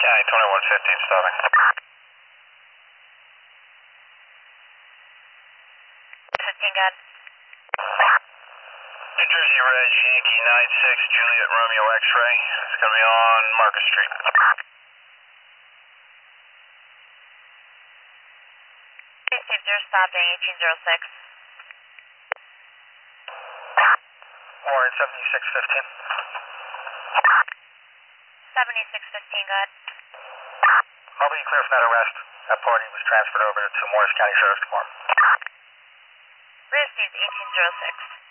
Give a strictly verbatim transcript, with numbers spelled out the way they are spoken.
County twenty-one fifteen stopping. fifteen gun. New Jersey Reg Yankee nine six Juliet Romeo X-ray. It's going to be on Marcus Street. Receive zero stopping eighteen zero six. Warren seventy-six fifteen. seventy-six fifteen, go ahead. I'll be clear from that arrest. That party was transferred over to Morris County Sheriff's Department. Received eighteen zero six.